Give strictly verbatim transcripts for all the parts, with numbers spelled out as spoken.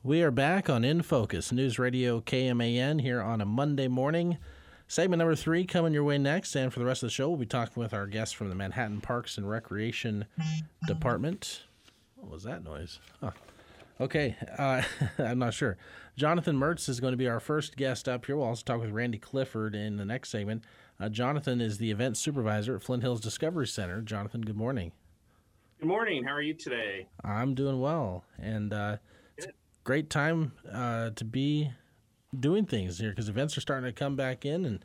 We are back on In Focus, News Radio K M A N here on a Monday morning. Segment number three coming your way next, and for the rest of the show, we'll be talking with our guests from the Manhattan Parks and Recreation Department. What was that noise? Huh. Okay, uh, I'm not sure. Jonathan Mertz is going to be our first guest up here. We'll also talk with Randy Clifford in the next segment. Uh, Jonathan is the event supervisor at Flint Hills Discovery Center. Jonathan, good morning. Good morning. How are you today? I'm doing well, and uh, it's a great time uh, to be doing things here because events are starting to come back in, and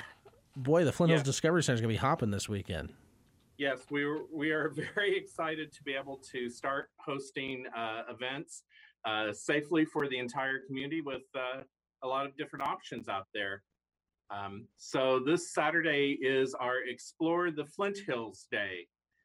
boy, the Flint Hills Yes. Discovery Center is going to be hopping this weekend. Yes, we were, we are very excited to be able to start hosting uh, events uh, safely for the entire community with uh, a lot of different options out there. Um, so this Saturday is our Explore the Flint Hills Day.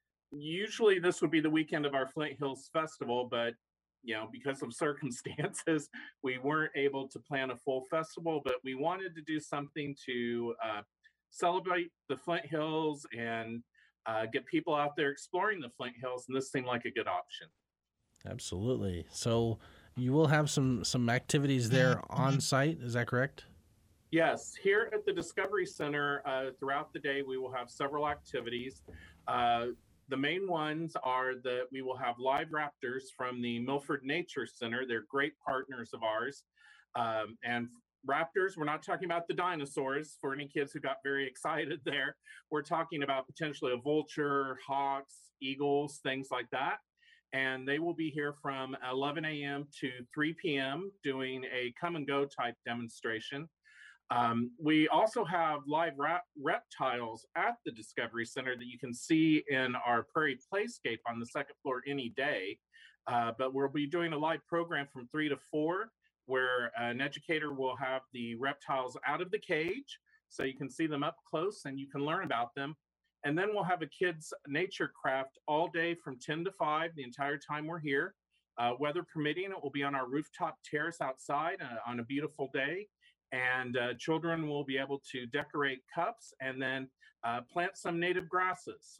Usually this would be the weekend of our Flint Hills Festival, but you know, because of circumstances, we weren't able to plan a full festival, but we wanted to do something to uh, celebrate the Flint Hills and uh, get people out there exploring the Flint Hills, and this seemed like a good option. Absolutely. So you will have some some activities there on site, is that correct? Yes, here at the Discovery Center, uh, throughout the day, we will have several activities. Uh, the main ones are that we will have live raptors from the Milford Nature Center. They're great partners of ours. Um, and raptors, we're not talking about the dinosaurs for any kids who got very excited there. We're talking about potentially a vulture, hawks, eagles, things like that. And they will be here from eleven a.m. to three p.m. doing a come and go type demonstration. Um, we also have live rap- reptiles at the Discovery Center that you can see in our Prairie Playscape on the second floor any day. Uh, but we'll be doing a live program from three to four where an educator will have the reptiles out of the cage so you can see them up close and you can learn about them. And then we'll have a kids nature craft all day from ten to five, the entire time we're here. Uh, weather permitting, it will be on our rooftop terrace outside uh, on a beautiful day. And uh, children will be able to decorate cups and then uh, plant some native grasses.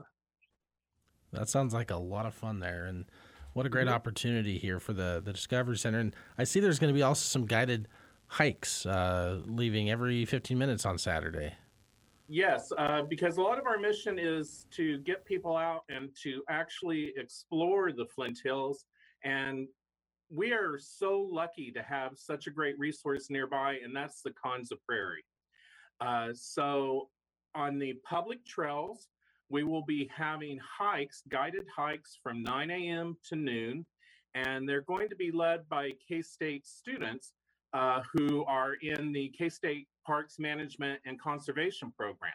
That sounds like a lot of fun there, and what a great mm-hmm. opportunity here for the, the Discovery Center. And I see there's going to be also some guided hikes uh, leaving every fifteen minutes on Saturday. Yes, uh, because a lot of our mission is to get people out and to actually explore the Flint Hills. And we are so lucky to have such a great resource nearby, and that's the Konza Prairie. Uh, so on the public trails, we will be having hikes, guided hikes from nine a.m. to noon, and they're going to be led by K-State students uh, who are in the K-State Parks Management and Conservation Program.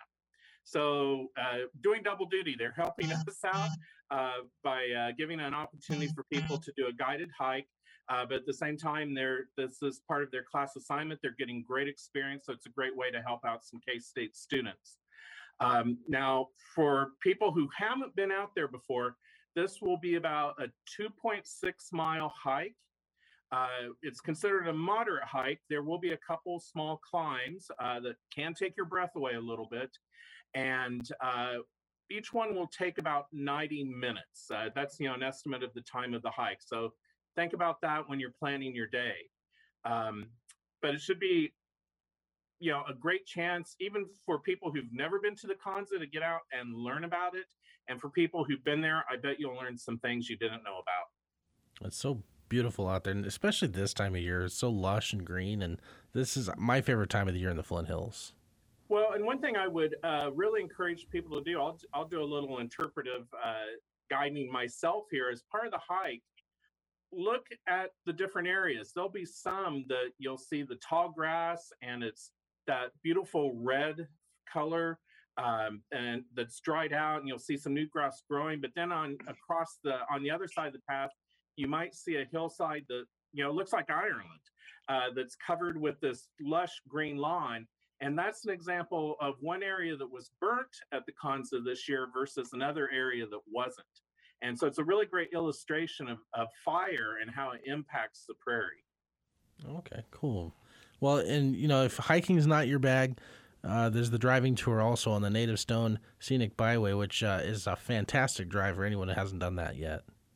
So uh, doing double duty, they're helping us out uh, by uh, giving an opportunity for people to do a guided hike. Uh, but at the same time, they're, this is part of their class assignment. They're getting great experience, so it's a great way to help out some K-State students. Um, now, for people who haven't been out there before, this will be about a two point six mile hike. Uh, it's considered a moderate hike. There will be a couple small climbs uh, that can take your breath away a little bit. And uh, each one will take about ninety minutes. Uh, that's, you know, an estimate of the time of the hike. So think about that when you're planning your day. Um, but it should be, you know, a great chance, even for people who've never been to the Konza, to get out and learn about it. And for people who've been there, I bet you'll learn some things you didn't know about. It's so beautiful out there, and especially this time of year. It's so lush and green, and this is my favorite time of the year in the Flint Hills. Well, and one thing I would uh, really encourage people to do, I'll, I'll do a little interpretive uh, guiding myself here as part of the hike. Look at the different areas. There'll be some that you'll see the tall grass and it's that beautiful red color um, and that's dried out, and you'll see some new grass growing. But then on across the on the other side of the path, you might see a hillside that, you know, looks like Ireland uh, that's covered with this lush green lawn. And that's an example of one area that was burnt at the Konza this year versus another area that wasn't. And so it's a really great illustration of, of fire and how it impacts the prairie. Okay, cool. Well, and, you know, if hiking is not your bag, uh, there's the driving tour also on the Native Stone Scenic Byway, which uh, is a fantastic drive for anyone who hasn't done that yet.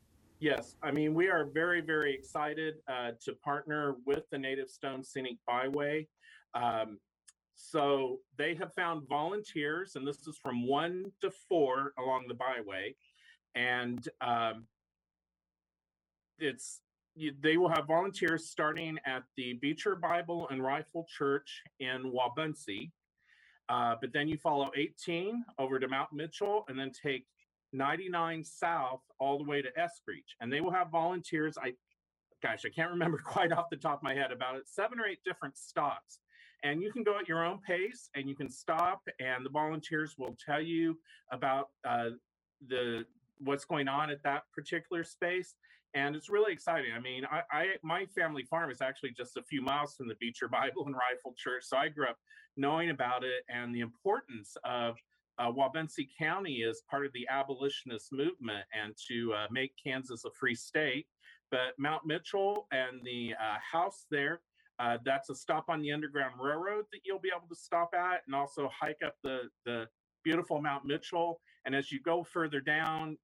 Yes, I mean, we are very, very excited uh, to partner with the Native Stone Scenic Byway. Um, so they have found volunteers, and this is from one to four along the byway. And um, it's you, they will have volunteers starting at the Beecher Bible and Rifle Church in Wabaunsee. Uh, but then you follow eighteen over to Mount Mitchell and then take ninety-nine south all the way to Eskreech. And they will have volunteers. I, gosh, I can't remember quite off the top of my head about it, seven or eight different stops. And you can go at your own pace and you can stop, and the volunteers will tell you about uh, the what's going on at that particular space. And it's really exciting. I mean, I, I my family farm is actually just a few miles from the Beecher Bible and Rifle Church. So I grew up knowing about it and the importance of uh, Wabaunsee County as part of the abolitionist movement and to uh, make Kansas a free state. But Mount Mitchell and the uh, house there, uh, that's a stop on the Underground Railroad that you'll be able to stop at, and also hike up the, the beautiful Mount Mitchell. And as you go further down,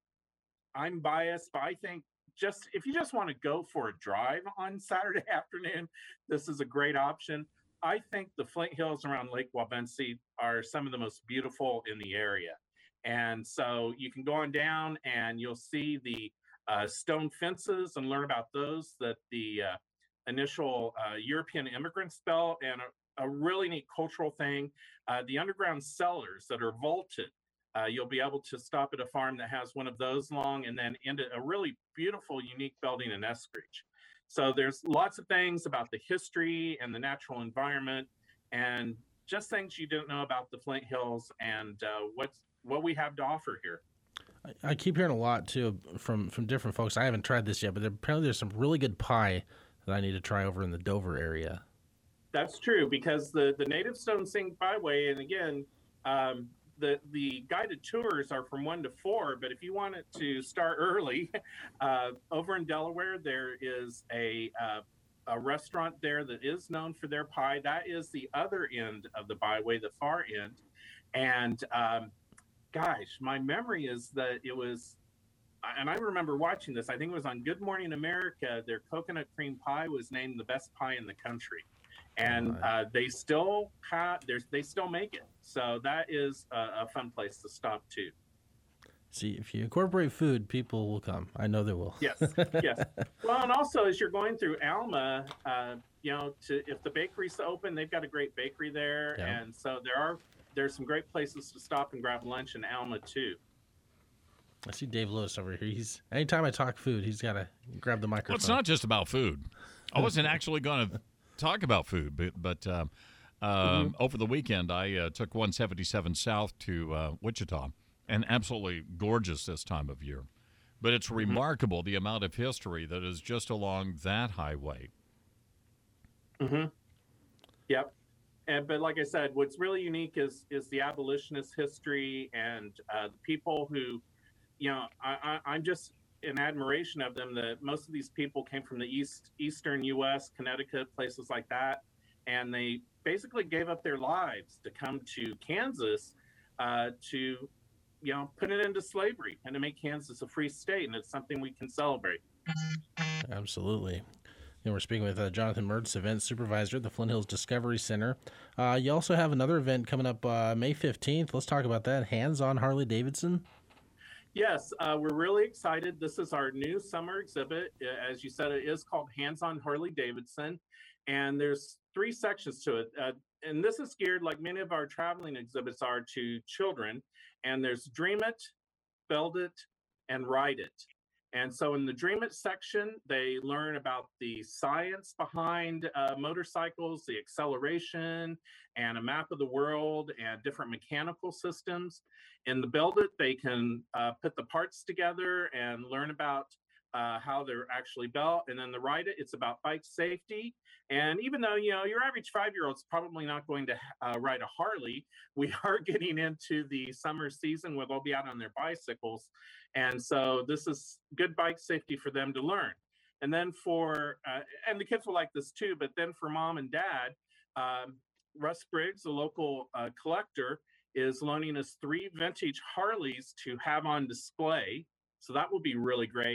I'm biased, but I think just if you just want to go for a drive on Saturday afternoon, this is a great option. I think the Flint Hills around Lake Wabaunsee are some of the most beautiful in the area. And so you can go on down and you'll see the uh, stone fences and learn about those that the uh, initial uh, European immigrants built. And a, a really neat cultural thing, uh, the underground cellars that are vaulted. Uh, you'll be able to stop at a farm that has one of those long and then into a really beautiful, unique building in Eskreech. So there's lots of things about the history and the natural environment and just things you didn't know about the Flint Hills and uh, what's, what we have to offer here. I, I keep hearing a lot, too, from, from different folks. I haven't tried this yet, but there, apparently there's some really good pie that I need to try over in the Dover area. That's true, because the, the Native Stone Scenic Byway, and again, um, The, the guided tours are from one to four, but if you want it to start early, uh, over in Delaware, there is a, uh, a restaurant there that is known for their pie. That is the other end of the byway, the far end. And um, gosh, my memory is that it was, and I remember watching this, I think it was on Good Morning America, their coconut cream pie was named the best pie in the country. And uh, they still have, there's, they still make it. So that is a, a fun place to stop too. See, if you incorporate food, people will come. I know they will. Yes, yes. Well, and also as you're going through Alma, uh, you know, to, if the bakery's open, they've got a great bakery there. Yeah. And so there are, there's some great places to stop and grab lunch in Alma too. I see Dave Lewis over here. He's anytime I talk food, he's got to grab the microphone. Well, it's not just about food. I wasn't actually going to talk about food, but, but um, um, mm-hmm. over the weekend I uh, took one seventy-seven South to uh, Wichita, and absolutely gorgeous this time of year. But it's mm-hmm. remarkable the amount of history that is just along that highway. Mm-hmm. Yep. And but like I said, what's really unique is is the abolitionist history and uh, the people who, you know, I, I, I'm just in admiration of them. That most of these people came from the east eastern U S, Connecticut, places like that, and they basically gave up their lives to come to Kansas uh, to, you know, put it into slavery and to make Kansas a free state, and it's something we can celebrate. Absolutely. And we're speaking with uh, Jonathan Mertz, event supervisor at the Flint Hills Discovery Center. Uh, you also have another event coming up uh, May fifteenth. Let's talk about that. Hands on Harley Davidson. Yes, uh, we're really excited. This is our new summer exhibit. As you said, it is called Hands on Harley Davidson. And there's three sections to it. Uh, and this is geared, like many of our traveling exhibits are, to children. And there's Dream It, Build It, and Ride It. And so in the Dream It section, they learn about the science behind uh, motorcycles, the acceleration, and a map of the world and different mechanical systems. In the Build It, they can uh, put the parts together and learn about uh, how they're actually built. And then the Ride It, it's about bike safety. And even though, you know, your average five-year-old's probably not going to uh, ride a Harley, we are getting into the summer season where they'll be out on their bicycles. And so this is good bike safety for them to learn. And then for, uh, and the kids will like this too, but then for mom and dad, um, Russ Briggs, a local uh, collector, is loaning us three vintage Harleys to have on display. So that will be really great.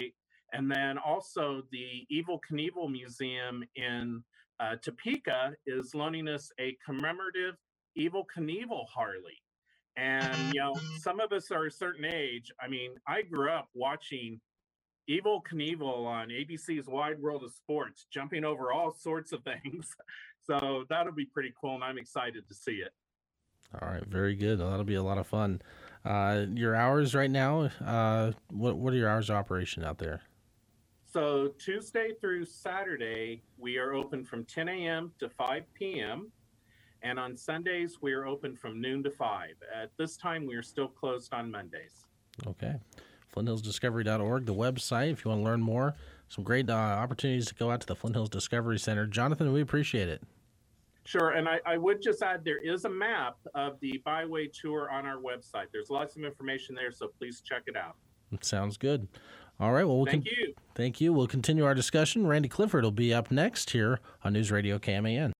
And then also the Evel Knievel Museum in uh, Topeka is loaning us a commemorative Evel Knievel Harley. And, you know, some of us are a certain age. I mean, I grew up watching Evel Knievel on A B C's Wide World of Sports, jumping over all sorts of things. So that'll be pretty cool, and I'm excited to see it. All right, very good. Well, that'll be a lot of fun. Uh, your hours right now, uh, what, what are your hours of operation out there? So Tuesday through Saturday, we are open from ten a.m. to five p.m. And on Sundays, we are open from noon to five. At this time, we are still closed on Mondays. Okay. flint hills discovery dot org, the website, if you want to learn more. Some great uh, opportunities to go out to the Flint Hills Discovery Center. Jonathan, we appreciate it. Sure, and I, I would just add there is a map of the Byway Tour on our website. There's lots of information there, so please check it out. Sounds good. All right. Well, we'll thank con- you. Thank you. We'll continue our discussion. Randy Clifford will be up next here on News Radio K M A N.